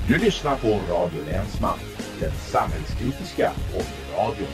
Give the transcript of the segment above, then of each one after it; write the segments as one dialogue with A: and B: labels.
A: Du lyssnar på Radio Länsman, den samhällskritiska radion.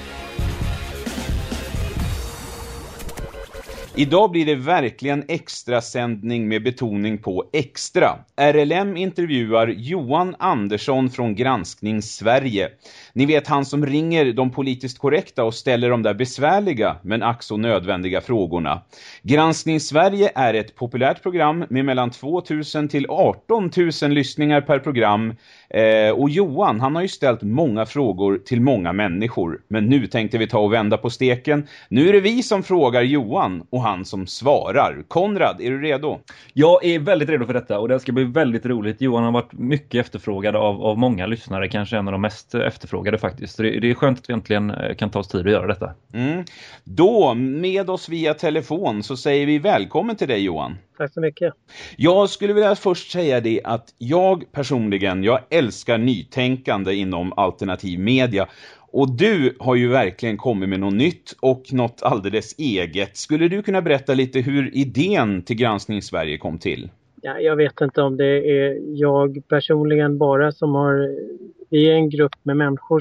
B: Idag blir det verkligen extra sändning med betoning på extra. RLM intervjuar Johan Andersson från Granskning Sverige. Ni vet, han som ringer de politiskt korrekta och ställer de där besvärliga men ack så nödvändiga frågorna. Granskning Sverige är ett populärt program med mellan 2000 till 18 000 lyssningar per program. Och Johan, han har ju ställt många frågor till många människor. Men nu tänkte vi ta och vända på steken. Nu är det vi som frågar Johan och han som svarar. Konrad, är du redo?
C: Jag är väldigt redo för detta och det ska bli väldigt roligt. Johan har varit mycket efterfrågad av många lyssnare. Kanske en av de mest efterfrågade faktiskt. Så det är skönt att vi äntligen kan ta oss tid att göra detta.
B: Då, med oss via telefon, så säger vi välkommen till dig, Johan.
D: Tack så mycket.
B: Jag skulle vilja först säga det att jag personligen, jag älskar nytänkande inom alternativ media. Och du har ju verkligen kommit med något nytt och något alldeles eget. Skulle du kunna berätta lite hur idén till Granskning Sverige kom till?
D: Ja, jag vet inte om det är jag personligen bara som har... Vi är en grupp med människor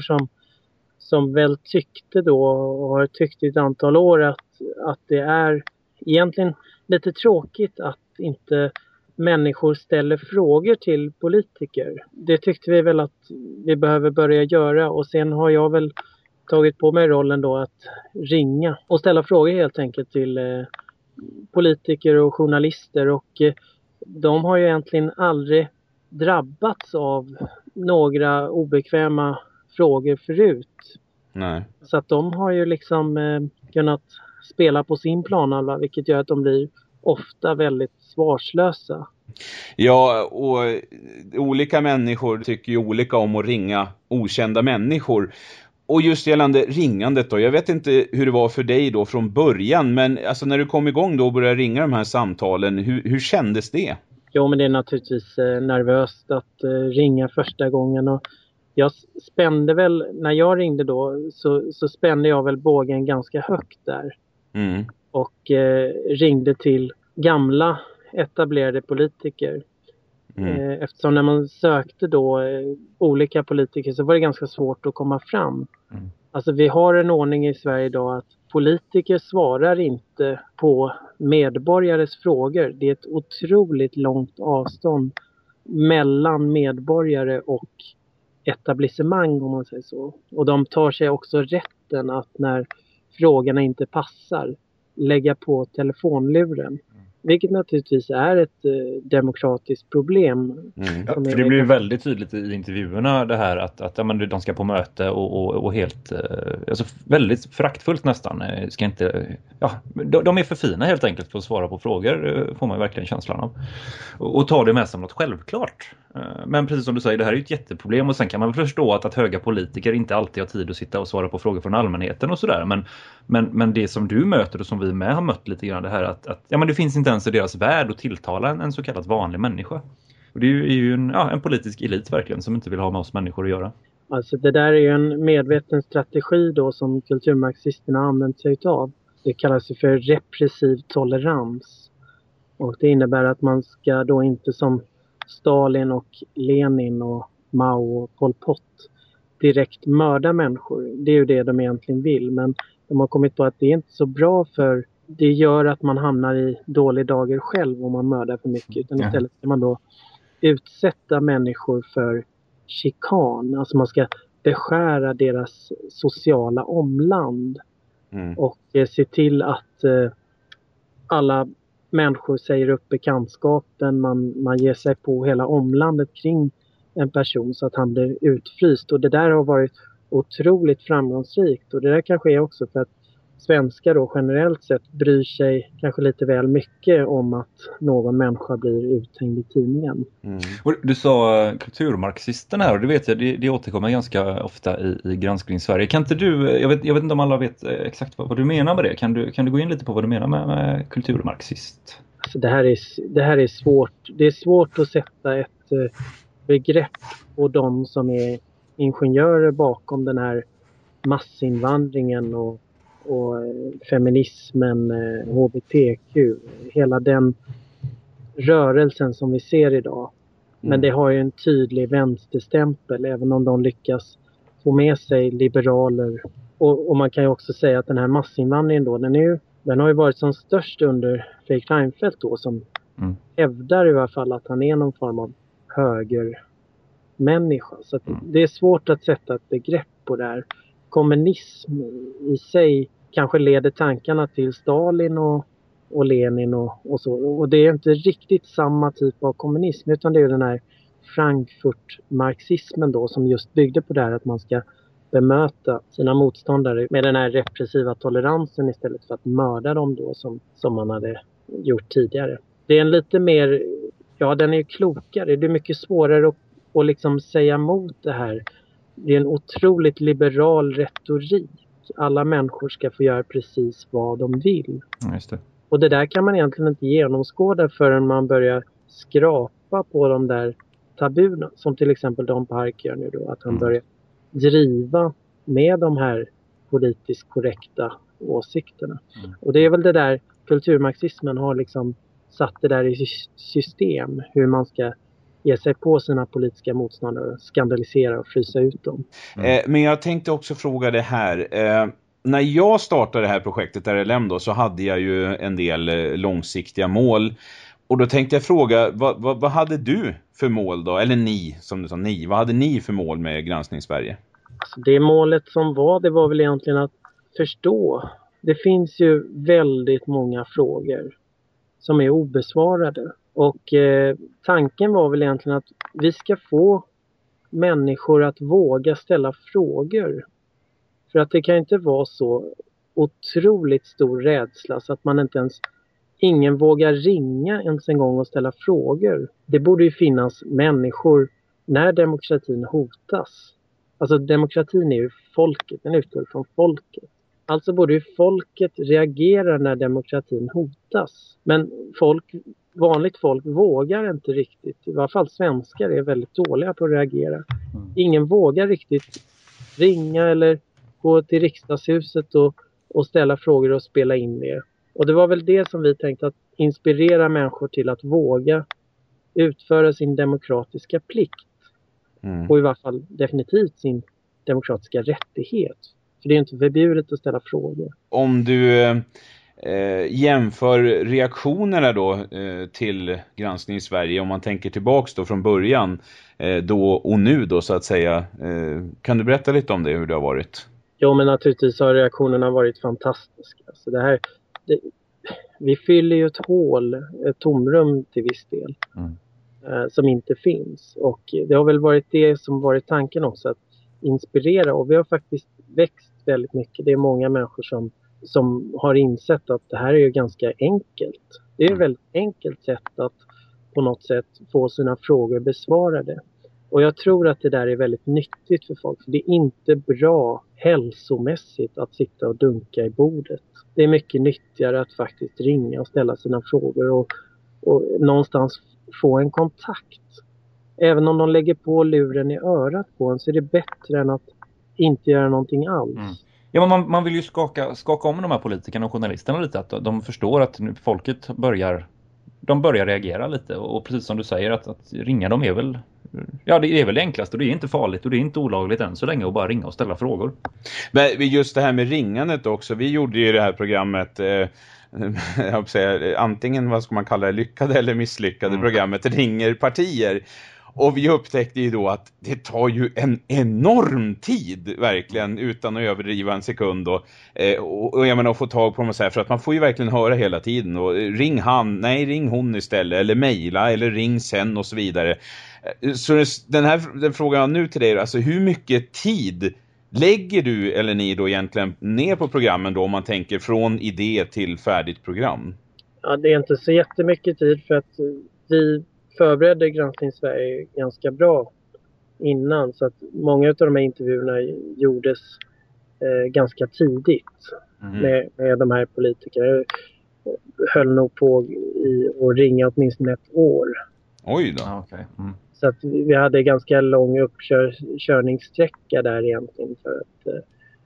D: som väl tyckte då och har tyckt i ett antal år att det är egentligen lite tråkigt att inte människor ställer frågor till politiker. Det tyckte vi väl att vi behöver börja göra, och sen har jag väl tagit på mig rollen då att ringa och ställa frågor helt enkelt till politiker och journalister, och de har ju egentligen aldrig drabbats av några obekväma frågor förut.
B: Nej.
D: Så att de har ju liksom kunnat spela på sin planhalva, vilket gör att de blir ofta väldigt svarslösa.
B: Ja, och olika människor tycker ju olika om att ringa okända människor. Och just gällande ringandet då, jag vet inte hur det var för dig då från början, men alltså när du kom igång då och började ringa de här samtalen, hur kändes det?
D: Jo, men det är naturligtvis nervöst att ringa första gången, och jag spände väl, när jag ringde då så spände jag väl bågen ganska högt där. Och ringde till gamla etablerade politiker. Eftersom när man sökte då olika politiker så var det ganska svårt att komma fram. Alltså vi har en ordning i Sverige idag att politiker svarar inte på medborgares frågor. Det är ett otroligt långt avstånd mellan medborgare och etablissemang, om man säger så. Och de tar sig också rätten att när frågorna inte passar lägga på telefonluren. Vilket naturligtvis är ett demokratiskt problem.
C: Ja, för det blir ju väldigt tydligt i intervjuerna det här att ja, men de ska på möte och helt alltså väldigt föraktfullt nästan. Ska inte, ja, de är för fina helt enkelt för att svara på frågor, får man verkligen känslan av. Och ta det med som något självklart. Men precis som du säger, det här är ju ett jätteproblem, och sen kan man väl förstå att höga politiker inte alltid har tid att sitta och svara på frågor från allmänheten och sådär. Men det som du möter och som vi med har mött lite grann, det här att ja, men det finns inte ens i deras värld att tilltala en så kallad vanlig människa. Och det är ju en politisk elit verkligen som inte vill ha med oss människor att göra.
D: Alltså det där är ju en medveten strategi då som kulturmarxisterna har använt sig av. Det kallas ju för repressiv tolerans. Och det innebär att man ska då inte som Stalin och Lenin och Mao och Pol Pot direkt mörda människor. Det är ju det de egentligen vill, men de har kommit på att det är inte så bra, för det gör att man hamnar i dålig dager själv om man mördar för mycket. Utan istället ska man då utsätta människor för chikan. Alltså man ska beskära deras sociala omland. Och se till att alla människor säger upp bekantskapen. Man ger sig på hela omlandet kring en person så att han blir utfryst. Och det där har varit otroligt framgångsrikt. Och det där kanske är också för att svenskar då generellt sett bryr sig kanske lite väl mycket om att någon människa blir uthängd i tidningen.
C: Och du sa kulturmarxisten här, och det vet jag, det återkommer ganska ofta i Granskning Sverige. Kan inte du, jag vet inte om alla vet exakt vad du menar med det. Kan du gå in lite på vad du menar med kulturmarxist?
D: Alltså det här är svårt. Det är svårt att sätta ett begrepp på de som är ingenjörer bakom den här massinvandringen och feminismen, HBTQ, hela den rörelsen som vi ser idag. Men det har ju en tydlig vänsterstämpel, även om de lyckas få med sig liberaler. Och man kan ju också säga att den här massinvandringen då, den har ju varit som störst under Fredrik Reinfeldt då, som hävdar i alla fall att han är någon form av högermänniska. Så att det är svårt att sätta ett begrepp på det här. Kommunism i sig kanske leder tankarna till Stalin och Lenin och så. Och det är inte riktigt samma typ av kommunism, utan det är den här Frankfurt-marxismen då, som just byggde på det här att man ska bemöta sina motståndare med den här repressiva toleransen istället för att mörda dem då som man hade gjort tidigare. Det är en lite mer, den är klokare. Det är mycket svårare att liksom säga emot det här. Det är en otroligt liberal retorik. Alla människor ska få göra precis vad de vill.
C: Just det.
D: Och det där kan man egentligen inte genomskåda förrän man börjar skrapa på de där tabuna. Som till exempel Don Park gör nu då. Att han börjar driva med de här politiskt korrekta åsikterna. Och det är väl det där kulturmarxismen har liksom satt det där i system. Hur man ska ge sig på sina politiska motståndare, skandalisera och frysa ut dem.
B: Men jag tänkte också fråga det här. När jag startade det här projektet RLM då, så hade jag ju en del långsiktiga mål. Och då tänkte jag fråga, vad hade du för mål då? Eller ni, som du sa, vad hade ni för mål med Granskning Sverige?
D: Alltså det målet som det var väl egentligen att förstå. Det finns ju väldigt många frågor som är obesvarade. Och tanken var väl egentligen att vi ska få människor att våga ställa frågor. För att det kan inte vara så otroligt stor rädsla så att man ingen vågar ringa ens en gång och ställa frågor. Det borde ju finnas människor när demokratin hotas. Alltså demokratin är ju folket, den utgår från folket. Alltså borde ju folket reagera när demokratin hotas. Men vanligt folk vågar inte riktigt. I alla fall svenskar är väldigt dåliga på att reagera. Ingen vågar riktigt ringa eller gå till riksdagshuset och ställa frågor och spela in det. Och det var väl det som vi tänkte, att inspirera människor till att våga utföra sin demokratiska plikt. Och i alla fall definitivt sin demokratiska rättighet. För det är inte förbjudet att ställa frågor.
B: Om du jämför reaktionerna då till Granskning i Sverige, om man tänker tillbaks då från början då och nu då så att säga, kan du berätta lite om det, hur det har varit?
D: Ja, men naturligtvis har reaktionerna varit fantastiska. Så vi fyller ju ett tomrum till viss del som inte finns. Och det har väl varit det som varit tanken också, att inspirera. Och vi har faktiskt växt väldigt mycket. Det är många människor som har insett att det här är ju ganska enkelt. Det är ett väldigt enkelt sätt att på något sätt få sina frågor besvarade. Och jag tror att det där är väldigt nyttigt för folk. För det är inte bra hälsomässigt att sitta och dunka i bordet. Det är mycket nyttigare att faktiskt ringa och ställa sina frågor och någonstans få en kontakt. Även om de lägger på luren i örat på en, så är det bättre än att inte göra någonting alls.
C: Ja, men man vill ju skaka om de här politikerna och journalisterna lite, att de förstår att nu folket börjar reagera lite, och precis som du säger att ringa dem är väl, ja, det är väl enklast, och det är inte farligt och det är inte olagligt än så länge att bara ringa och ställa frågor.
B: Men just det här med ringandet också, vi gjorde ju det här programmet jag vill säga, antingen vad ska man kalla det, lyckade eller misslyckade programmet Ringer partier. Och vi upptäckte ju då att det tar ju en enorm tid, verkligen, utan att överdriva en sekund. Och jag menar, att få tag på dem och så här, för att man får ju verkligen höra hela tiden. Och ring hon istället, eller mejla, eller ring sen och så vidare. Så den frågan nu till dig, alltså hur mycket tid lägger du eller ni då egentligen ner på programmen då, om man tänker från idé till färdigt program?
D: Ja, det är inte så jättemycket tid, för att vi förberedde Granskning Sverige ganska bra innan, så att många av de här intervjuerna gjordes ganska tidigt med de här politikerna. Jag höll nog på att ringa åtminstone ett år.
B: Oj då.
C: Okay.
D: Så att vi hade ganska lång uppkörningssträcka där egentligen för att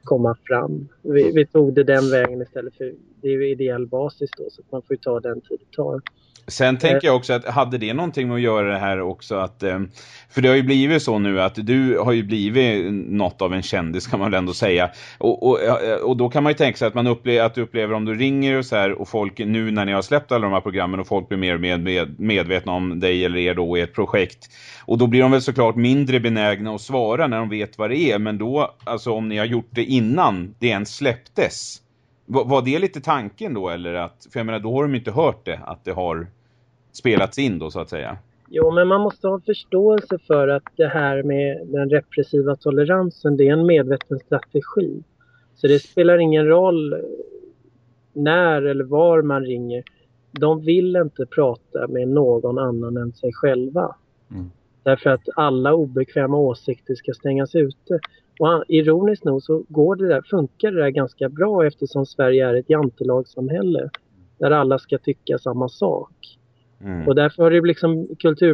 D: komma fram. Vi tog det den vägen istället, för det är ju ideell basis då, så att man får ju ta den tid det tar.
B: Sen tänker jag också att hade det någonting med att göra det här också att, för det har ju blivit så nu att du har ju blivit något av en kändis kan man väl ändå säga, och då kan man ju tänka sig att du upplever om du ringer och så här, och folk nu när ni har släppt alla de här programmen och folk blir mer och mer medvetna om dig eller er då och ert projekt, och då blir de väl såklart mindre benägna att svara när de vet vad det är, men då, alltså om ni har gjort det innan det ens släpptes, var det lite tanken då, eller att, för jag menar då har de inte hört det, att det har spelats in då så att säga.
D: Jo, men man måste ha förståelse för att det här med den repressiva toleransen, det är en medveten strategi. Så det spelar ingen roll när eller var man ringer. De vill inte prata med någon annan än sig själva. Därför att alla obekväma åsikter ska stängas ute. Och ironiskt nog så funkar det där ganska bra, eftersom Sverige är ett jantelagssamhälle där alla ska tycka samma sak. Och därför har det liksom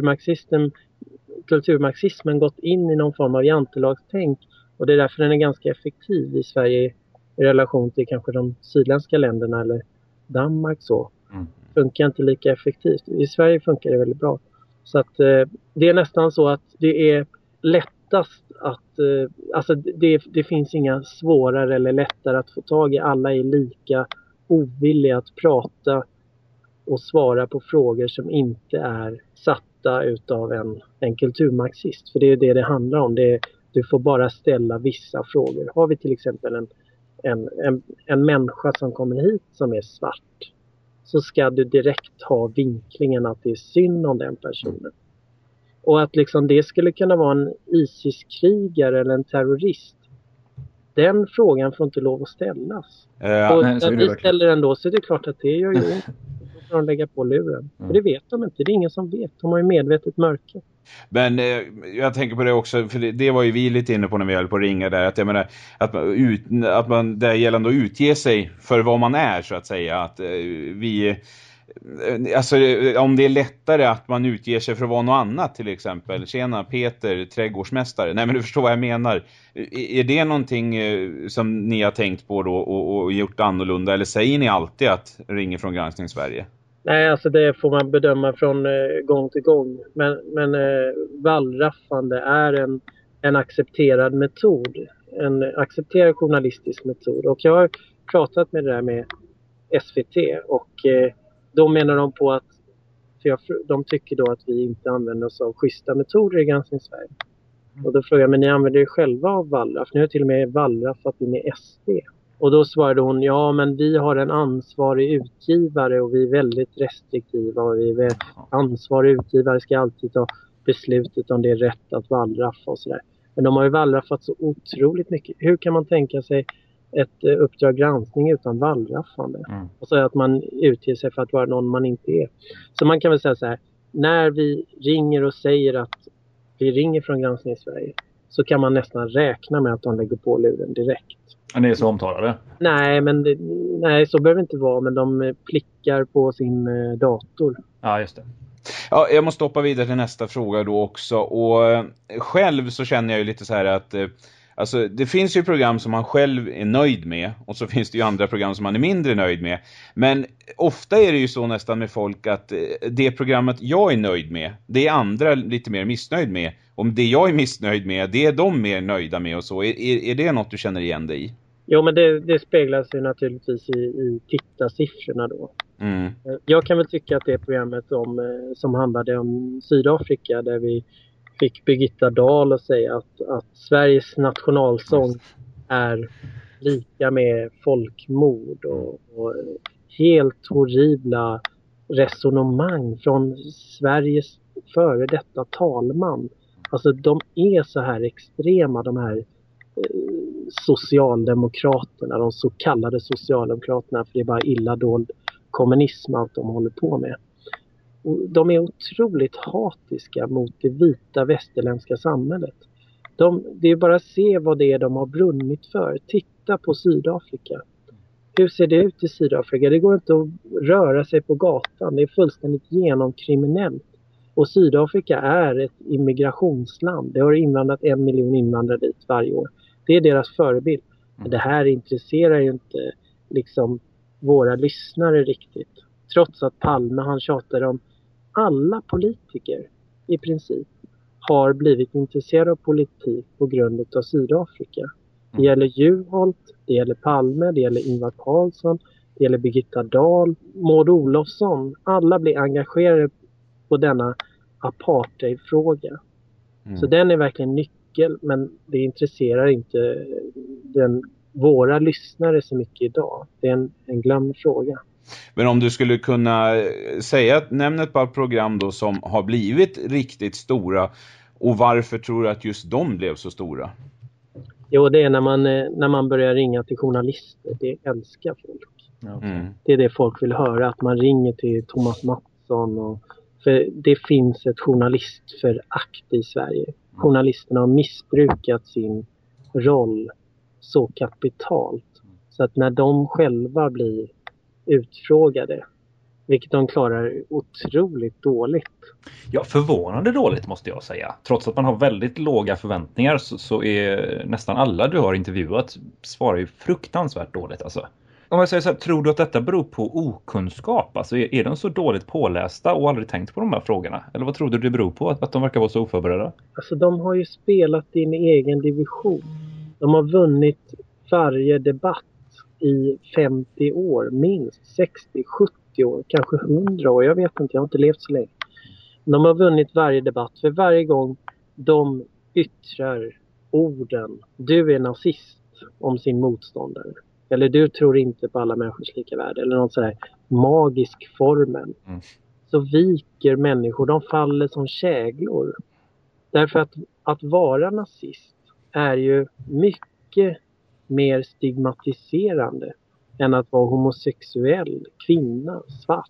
D: kulturmarxismen gått in i någon form av jantelagstänk, och det är därför den är ganska effektiv i Sverige i relation till kanske de sydländska länderna eller Danmark så. Funkar inte lika effektivt. I Sverige funkar det väldigt bra. Så att det är nästan så att det är lättast att alltså det finns inga svårare eller lättare att få tag i. Alla är lika ovilliga att prata och svara på frågor som inte är satta utav en kulturmarxist. För det är det handlar om. Du får bara ställa vissa frågor. Har vi till exempel en människa som kommer hit som är svart, så ska du direkt ha vinklingen att det är synd om den personen. Och att liksom det skulle kunna vara en ISIS-krigare eller en terrorist, den frågan får inte lov att ställas. Och när vi ställer den då, så är det klart att det gör ju ont. Då får de lägga på luren. För det vet de inte, det är ingen som vet. De har ju medvetet mörker.
B: Men jag tänker på det också, för det var ju vi lite inne på när vi höll på att ringa där, att jag menar att man där gällande att utge sig för vad man är så att säga, att alltså om det är lättare att man utger sig för att vara något annat, till exempel tjena Peter, trädgårdsmästare, nej men du förstår vad jag menar, är det någonting som ni har tänkt på då och gjort annorlunda, eller säger ni alltid att ringer från Granskning Sverige?
D: Nej, alltså det får man bedöma från gång till gång. Men wallraffande är en accepterad metod. En accepterad journalistisk metod. Och jag har pratat med det där med SVT. Och då menar de på att de tycker då att vi inte använder oss av schyssta metoder i Granskning Sverige. Och då frågar jag, men ni använder ju själva av wallraff. Ni har till och med wallraffat in i SD. Och då svarade hon, ja men vi har en ansvarig utgivare och vi är väldigt restriktiva. Och ansvarig utgivare ska alltid ta beslutet om det är rätt att wallraffa och sådär. Men de har ju wallraffat så otroligt mycket. Hur kan man tänka sig ett Uppdrag granskning utan wallraffande? Och så att man utger sig för att vara någon man inte är. Så man kan väl säga så här, när vi ringer och säger att vi ringer från Granskning Sverige, så kan man nästan räkna med att de lägger på luren direkt.
C: Ni är så omtalade?
D: Nej, så behöver det inte vara, men de klickar på sin dator.
C: Ja, just det.
B: Ja, jag måste hoppa vidare till nästa fråga då också. Och själv så känner jag ju lite så här att alltså, det finns ju program som man själv är nöjd med, och så finns det ju andra program som man är mindre nöjd med. Men ofta är det ju så nästan med folk att det programmet jag är nöjd med, det är andra lite mer missnöjd med. Om det jag är missnöjd med, det är de mer nöjda med och så. Är det något du känner igen dig i?
D: Jo, men det speglas ju naturligtvis i tittarsiffrorna då. Jag kan väl tycka att det programmet som handlade om Sydafrika, där vi fick Birgitta Dahl att säga att Sveriges nationalsång är lika med folkmord och helt horribla resonemang från Sveriges före detta talman. Alltså de är så här extrema, de här socialdemokraterna, de så kallade socialdemokraterna, för det är bara illa dold kommunism allt de håller på med. Och de är otroligt hatiska mot det vita västerländska samhället. Det är bara att se vad det är de har brunnit för. Titta på Sydafrika. Hur ser det ut i Sydafrika? Det går inte att röra sig på gatan. Det är fullständigt genomkriminellt. Och Sydafrika är ett immigrationsland. Det har invandrat 1 miljon invandrare dit varje år. Det är deras förebild. Det här intresserar ju inte liksom våra lyssnare riktigt. Trots att Palme, han tjatar om alla politiker i princip har blivit intresserade av politik på grund av Sydafrika. Det gäller Juholt, det gäller Palme, det gäller Ingvar Carlsson, det gäller Birgitta Dahl, Maud Olofsson. Alla blir engagerade på denna apartheidfråga. Så den är verkligen nyckel, men det intresserar inte våra lyssnare så mycket idag. Det är en glömd fråga.
B: Men om du skulle kunna nämna ett par program då som har blivit riktigt stora, och varför tror du att just de blev så stora?
D: Jo, det är när man börjar ringa till journalister. Det älskar folk. Det är det folk vill höra, att man ringer till Thomas Mattsson. För det finns ett journalistförakt i Sverige. Journalisterna har missbrukat sin roll så kapitalt. Så att när de själva blir utfrågade, vilket de klarar otroligt dåligt.
C: Ja, förvånande dåligt måste jag säga. Trots att man har väldigt låga förväntningar så är nästan alla du har intervjuat svarar ju fruktansvärt dåligt alltså. Om jag säger så här, tror du att detta beror på okunskap? Alltså är de så dåligt pålästa och aldrig tänkt på de här frågorna? Eller vad tror du det beror på att de verkar vara så oförberedda?
D: Alltså de har ju spelat i en egen division. De har vunnit varje debatt i 50 år, minst 60, 70 år, kanske 100 år. Jag vet inte, jag har inte levt så länge. De har vunnit varje debatt, för varje gång de yttrar orden "du är nazist" om sin motståndare. Eller "du tror inte på alla människors lika värde", eller någon sån här magisk formel. Så viker människor, de faller som käglor. Därför att vara nazist är ju mycket mer stigmatiserande än att vara homosexuell, kvinna, svart,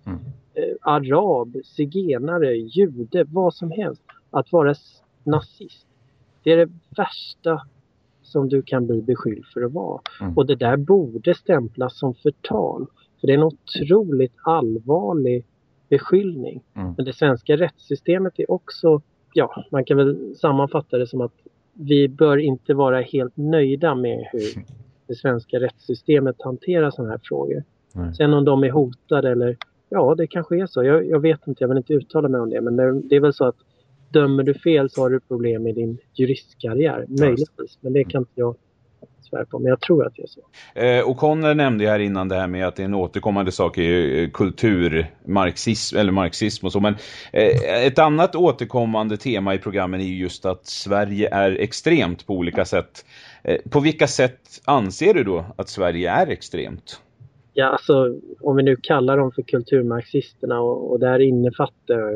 D: arab, zigenare, jude, vad som helst. Att vara nazist, det är det värsta som du kan bli beskylld för att vara. Och det där borde stämplas som förtal. För det är en otroligt allvarlig beskyllning. Men det svenska rättssystemet är också, ja, man kan väl sammanfatta det som att vi bör inte vara helt nöjda med hur det svenska rättssystemet hanterar sådana här frågor. Sen om de är hotade eller, ja, det kanske är så. Jag vet inte, jag vill inte uttala mig om det. Men det är väl så att dömer du fel så har du problem med din juristkarriär. Möjligtvis, men det kan inte jag svära på. Men jag tror att det är så.
B: Och Conner nämnde här innan det här med att det är en återkommande sak i kulturmarxism eller marxism och så. Men ett annat återkommande tema i programmen är just att Sverige är extremt på olika sätt. På vilka sätt anser du då att Sverige är extremt?
D: Ja, alltså om vi nu kallar dem för kulturmarxisterna och där innefattar,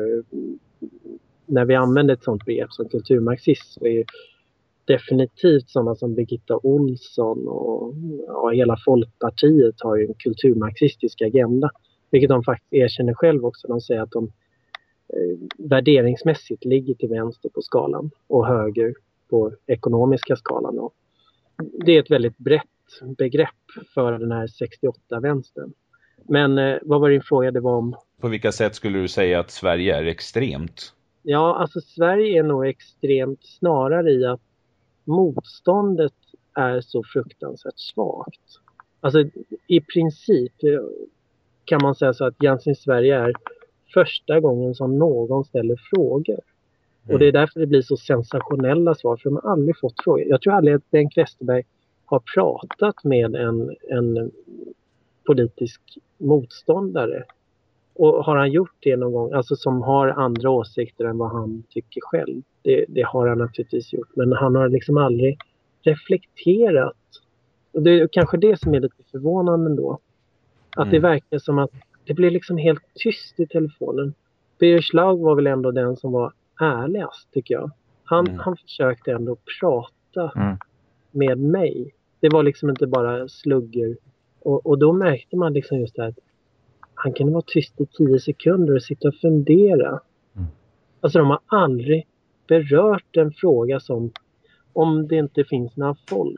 D: när vi använder ett sånt begrepp som kulturmarxist, så är definitivt sådana som Birgitta Olsson och hela Folkpartiet har ju en kulturmarxistisk agenda. Vilket de faktiskt erkänner själv också. De säger att de värderingsmässigt ligger till vänster på skalan och höger på ekonomiska skalan. Och det är ett väldigt brett begrepp för den här 68-vänstern. Men vad var din fråga? Det var om...
B: På vilka sätt skulle du säga att Sverige är extremt?
D: Ja, alltså Sverige är nog extremt snarare i att motståndet är så fruktansvärt svagt. Alltså i princip kan man säga så att Granskning Sverige är första gången som någon ställer frågor. Och det är därför det blir så sensationella svar, för de har aldrig fått frågor. Jag tror aldrig att Bengt Westerberg har pratat med en politisk motståndare. Och har han gjort det någon gång, alltså som har andra åsikter än vad han tycker själv, det har han naturligtvis gjort. Men han har liksom aldrig reflekterat. Och det är kanske det som är lite förvånande ändå. Att det verkar som att det blir liksom helt tyst i telefonen. Birger Schlaug var väl ändå den som var ärligast, tycker jag. Han försökte ändå prata med mig. Det var liksom inte bara slugger. Och då märkte man liksom just det här, han kan vara tyst i 10 sekunder och sitta och fundera. Alltså de har aldrig berört en fråga som, om det inte finns några folk,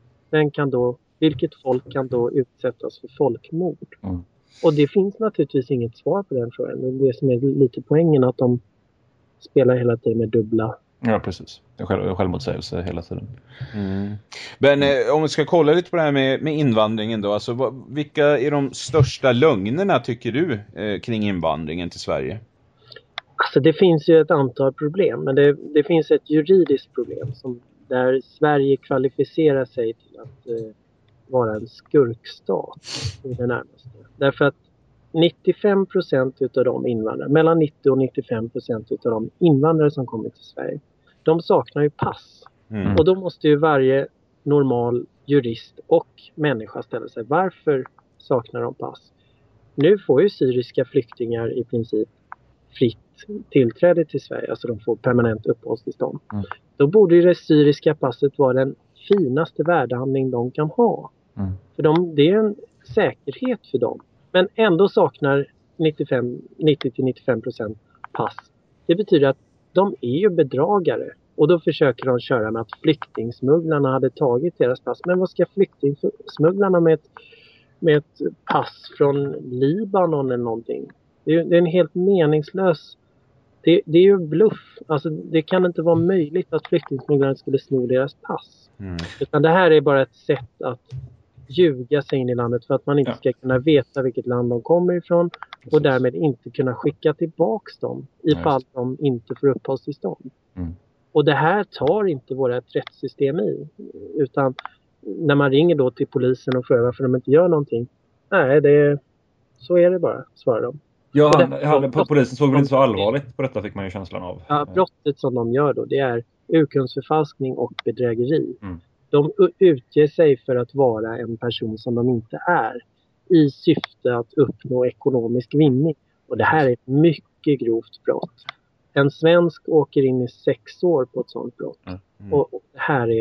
D: vilket folk kan då utsättas för folkmord? Och det finns naturligtvis inget svar på den frågan. Det är det som är lite poängen, att de spelar hela tiden med dubbla
C: Ja, precis. Det är självmotsägelse hela tiden.
B: Men om vi ska kolla lite på det här med invandringen då. Alltså, vilka är de största lögnerna tycker du kring invandringen till Sverige?
D: Alltså det finns ju ett antal problem, men det finns ett juridiskt problem där Sverige kvalificerar sig till att vara en skurkstat i det närmaste. Därför att 95% utav de invandrare, mellan 90 och 95% utav de invandrare som kommer till Sverige, de saknar ju pass. Och då måste ju varje normal jurist och människa ställa sig, varför saknar de pass? Nu får ju syriska flyktingar i princip fritt tillträde till Sverige, alltså de får permanent uppehållstillstånd. Då borde ju det syriska passet vara den finaste värdehandling de kan ha. För det är en säkerhet för dem. Men ändå saknar 90-95% pass. Det betyder att de är ju bedragare. Och då försöker de köra med att flyktingsmugglarna hade tagit deras pass. Men vad ska flyktingsmugglarna med ett pass från Libanon eller någonting? Det är en helt meningslös... Det är ju bluff. Alltså, det kan inte vara möjligt att flyktingsmugglarna skulle sno deras pass. Utan det här är bara ett sätt att ljuga sig in i landet för att man inte ska kunna veta vilket land de kommer ifrån. Precis. Och därmed inte kunna skicka tillbaks dem ifall de inte får uppehållstillstånd. Och det här tar inte vårt rättssystem i. Utan när man ringer då till polisen och frågar varför de inte gör någonting. Nej, så är det bara, svarar de.
C: Ja, polisen såg väl inte så allvarligt på detta, fick man ju känslan av.
D: Ja, brottet som de gör då, det är urkundsförfalskning och bedrägeri. De utger sig för att vara en person som de inte är i syfte att uppnå ekonomisk vinning. Och det här är ett mycket grovt brott. En svensk åker in i 6 år på ett sådant brott. Och det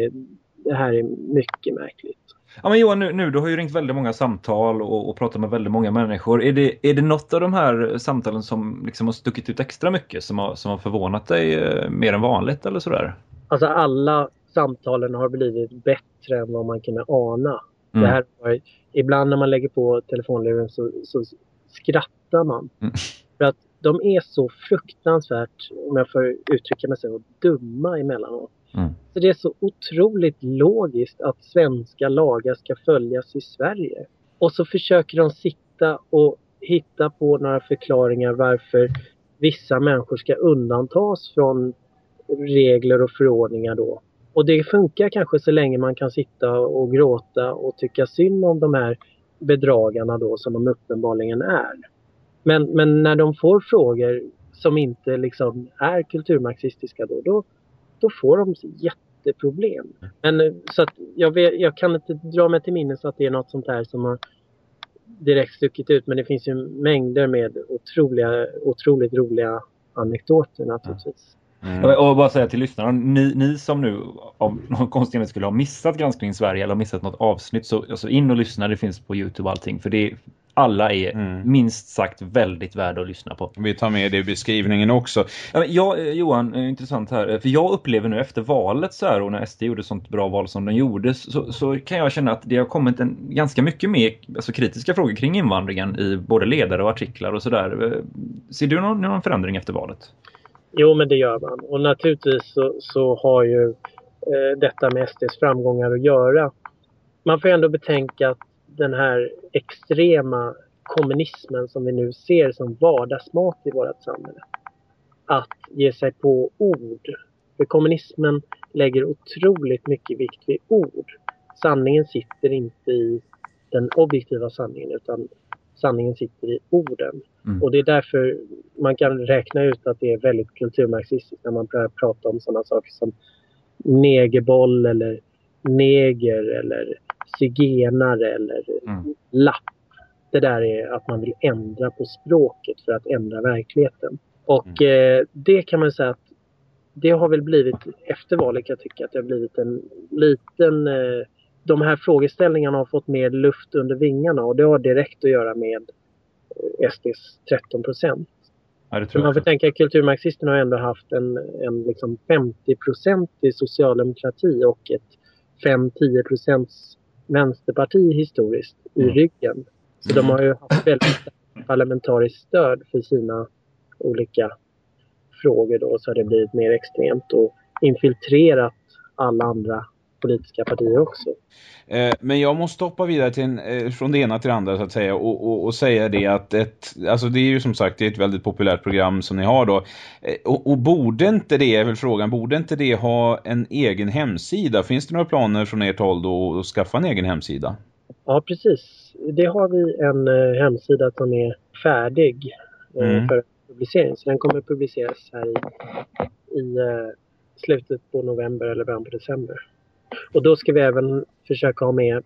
D: här är mycket märkligt.
C: Ja, men Johan, nu du har ju ringt väldigt många samtal och pratat med väldigt många människor. Är det något av de här samtalen som liksom har stuckit ut extra mycket, som har förvånat dig mer än vanligt eller sådär?
D: Alltså alla samtalen har blivit bättre än vad man kunde ana. Det här ibland när man lägger på telefonluren så skrattar man. För att de är så fruktansvärt, om jag får uttrycka mig så, dumma emellanåt. Så det är så otroligt logiskt att svenska lagar ska följas i Sverige. Och så försöker de sitta och hitta på några förklaringar varför vissa människor ska undantas från regler och förordningar då. Och det funkar kanske så länge man kan sitta och gråta och tycka synd om de här bedragarna då, som de uppenbarligen är. Men när de får frågor som inte liksom är kulturmarxistiska då får de jätteproblem. Men så att jag kan inte dra mig till minnes att det är något sånt här som har direkt stuckit ut, men det finns ju mängder med otroligt roliga anekdoter naturligtvis.
C: Och bara säga till lyssnarna, ni som nu av någon konstighet skulle ha missat Granskning Sverige eller missat något avsnitt, så alltså in och lyssna, det finns på YouTube och allting, för alla är minst sagt väldigt värda att lyssna på.
B: Vi tar med det i beskrivningen också.
C: Ja, Johan, intressant här. För jag upplever nu efter valet så här, och när SD gjorde sånt bra val som den gjorde, så kan jag känna att det har kommit ganska mycket mer kritiska frågor kring invandringen i både ledare och artiklar och sådär. Ser du någon förändring efter valet?
D: Jo, men det gör man. Och naturligtvis så har ju detta med SDs framgångar att göra. Man får ändå betänka att den här extrema kommunismen som vi nu ser som vardagsmat i vårt samhälle, att ge sig på ord. För kommunismen lägger otroligt mycket vikt vid ord. Sanningen sitter inte i den objektiva sanningen, utan sanningen sitter i orden. Och det är därför man kan räkna ut att det är väldigt kulturmarxistiskt när man börjar prata om sådana saker som negerboll eller neger eller zigenare eller lapp. Det där är att man vill ändra på språket för att ändra verkligheten. Och det kan man säga att det har väl blivit, efter valet jag tycker att det har blivit en liten... De här frågeställningarna har fått mer luft under vingarna, och det har direkt att göra med SDs 13%.
C: Ja, det tror jag.
D: Man får tänka att kulturmarxisterna har ändå haft en liksom 50% i socialdemokrati och ett 5-10% vänsterparti historiskt i ryggen. Så de har ju haft väldigt parlamentariskt stöd för sina olika frågor då, så har det blivit mer extremt. Och infiltrerat alla andra politiska partier också.
B: Men jag måste hoppa vidare från det ena till det andra så att säga och säga det att alltså det är ju som sagt det är ett väldigt populärt program som ni har då. Och borde inte det, är väl frågan, borde inte det ha en egen hemsida? Finns det några planer från ert håll då att skaffa en egen hemsida?
D: Ja, precis. Det har vi en hemsida som är färdig för publicering. Så den kommer publiceras här i slutet på november eller början på december. Och då ska vi även försöka ha med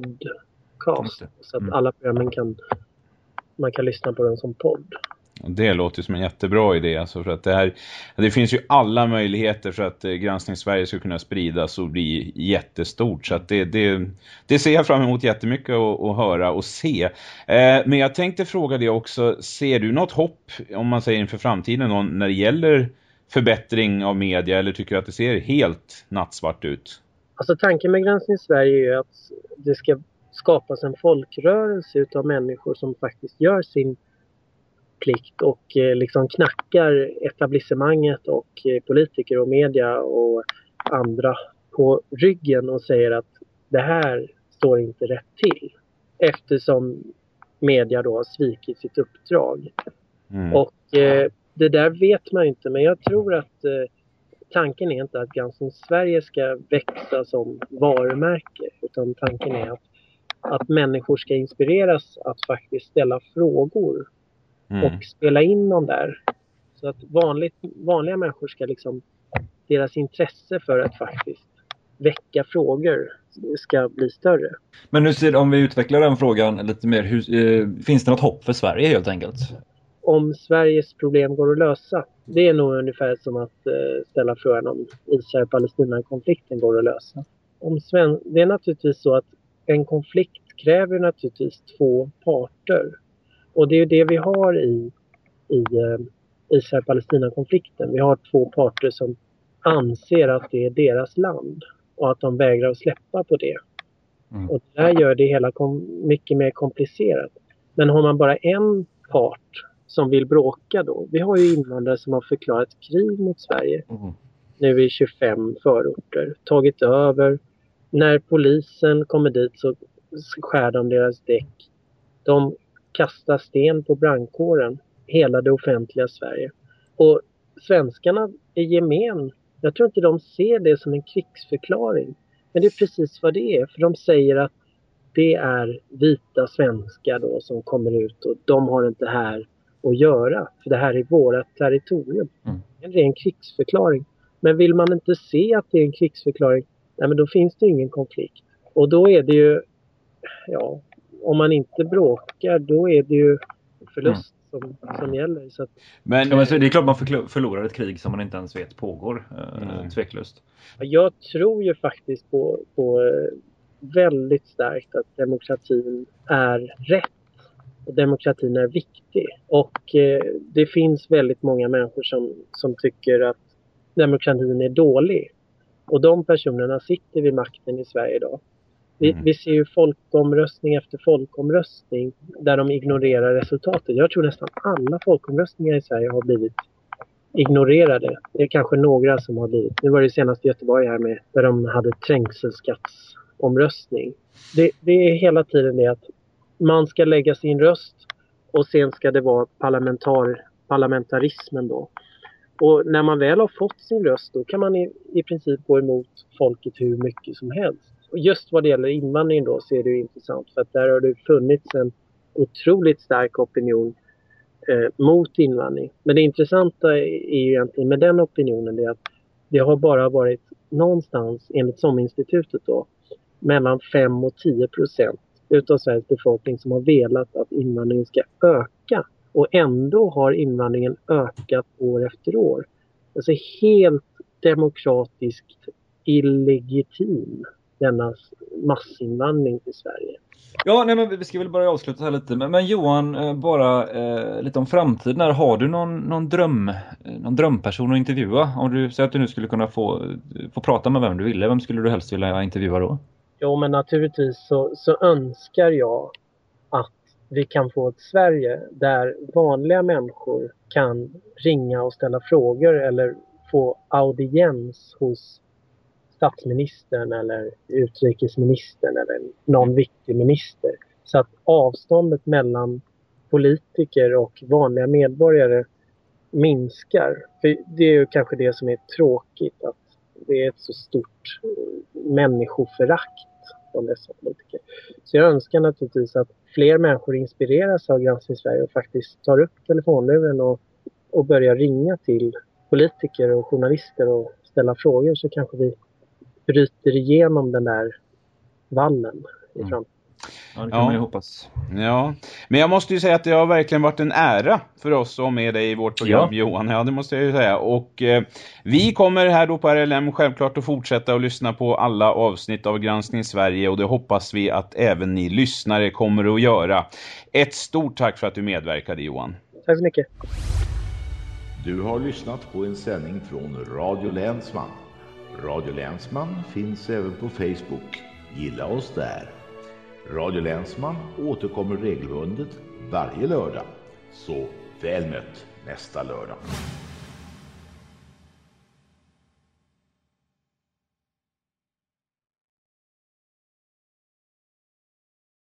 D: podcast så att alla programmen man kan lyssna på den som podd.
B: Det låter som en jättebra idé alltså, för att det finns ju alla möjligheter för att Granskning Sverige ska kunna spridas och bli jättestort, så att det ser jag fram emot jättemycket att höra och se. Men jag tänkte fråga dig också, ser du något hopp om man säger inför framtiden när det gäller förbättring av media, eller tycker du att det ser helt nattsvart ut?
D: Alltså tanken med Granskning Sverige är att det ska skapas en folkrörelse utav människor som faktiskt gör sin plikt och liksom knackar etablissemanget och politiker och media och andra på ryggen och säger att det här står inte rätt till, eftersom media då har svikit sitt uppdrag. Och det där vet man inte, men jag tror att tanken är inte att Granskning Sverige ska växa som varumärke, utan tanken är att människor ska inspireras att faktiskt ställa frågor och spela in dem där. Så att vanliga människor ska liksom, deras intresse för att faktiskt väcka frågor ska bli större.
C: Men nu om vi utvecklar den frågan lite mer, finns det något hopp för Sverige helt enkelt?
D: Om Sveriges problem går att lösa, det är nog ungefär som att ställa frågan om Israel-Palestina-konflikten går att lösa. Det är naturligtvis så att en konflikt kräver naturligtvis två parter. Och det är ju det vi har i Israel-Palestina-konflikten. Vi har två parter som anser att det är deras land och att de vägrar att släppa på det. Och det här gör det hela mycket mer komplicerat. Men har man bara en part som vill bråka då. Vi har ju invandrare som har förklarat krig mot Sverige. Nu i 25 förorter. Tagit över. När polisen kommer dit så skär de deras däck. De kastar sten på brandkåren. Hela det offentliga Sverige. Och svenskarna i gemen, jag tror inte de ser det som en krigsförklaring. Men det är precis vad det är. För de säger att det är vita svenskar då som kommer ut och de har inte här att göra. För det här är våra territorium. Det är en krigsförklaring. Men vill man inte se att det är en krigsförklaring, nej, men då finns det ingen konflikt. Och då är det ju, ja, om man inte bråkar, då är det ju förlust som gäller. Så att...
C: Men det är klart man förlorar ett krig som man inte ens vet pågår, tveklöst.
D: Jag tror ju faktiskt på väldigt starkt att demokratin är rätt. Och demokratin är viktig. Och det finns väldigt många människor som tycker att demokratin är dålig. Och de personerna sitter vid makten i Sverige idag. Vi ser ju folkomröstning efter folkomröstning där de ignorerar resultatet. Jag tror nästan alla folkomröstningar i Sverige har blivit ignorerade. Det är kanske några som har blivit. Nu var det senast i Göteborg här med där de hade trängselskattsomröstning. Det är hela tiden det att man ska lägga sin röst och sen ska det vara parlamentarismen då. Och när man väl har fått sin röst då kan man i princip gå emot folket hur mycket som helst. Och just vad det gäller invandring då så är det ju intressant för att där har det funnits en otroligt stark opinion mot invandring. Men det intressanta är ju egentligen med den opinionen är att det har bara varit någonstans enligt SOM-institutet då mellan 5 och 10% utav Sveriges befolkning som har velat att invandringen ska öka. Och ändå har invandringen ökat år efter år. Alltså helt demokratiskt illegitim denna massinvandring till Sverige.
C: Ja, nej, men vi ska väl bara avsluta här lite. Men Johan, bara lite om framtiden. Har du någon drömperson att intervjua? Om du säger att du nu skulle kunna få prata med vem du ville, vem skulle du helst vilja intervjua då?
D: Jo, men naturligtvis så önskar jag att vi kan få ett Sverige där vanliga människor kan ringa och ställa frågor eller få audiens hos statsministern eller utrikesministern eller någon viktig minister. Så att avståndet mellan politiker och vanliga medborgare minskar. För det är ju kanske det som är tråkigt, att det är ett så stort människoförakt från dessa politiker. Så jag önskar naturligtvis att fler människor inspireras av Granskning Sverige och faktiskt tar upp telefonluren och börjar ringa till politiker och journalister och ställa frågor, så kanske vi bryter igenom den där vallen i framtiden.
C: Ja, det kan man ju hoppas.
B: Ja, men jag måste ju säga att det har verkligen varit en ära för oss att med dig i vårt program, Johan. Ja, det måste jag ju säga. Och vi kommer här då på RLM självklart att fortsätta att lyssna på alla avsnitt av Granskning Sverige, och det hoppas vi att även ni lyssnare kommer att göra. Ett stort tack för att du medverkade, Johan.
D: Tack så mycket.
A: Du har lyssnat på en sändning från Radio Länsman. Radio Länsman finns även på Facebook. Gilla oss där. Radio Länsman återkommer regelbundet varje lördag. Så väl mött nästa lördag.